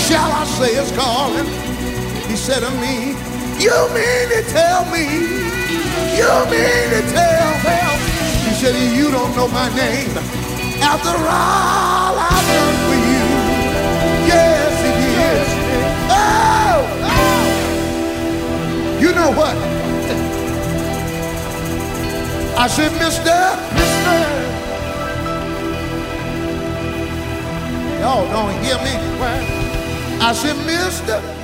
shall I say is calling? He said to me, you mean to tell me, you mean to tell me. He said, you don't know my name after all I've done for you. Yes, he did. Oh, oh. You know what? I said, mister, y'all don't hear me. I said, mister,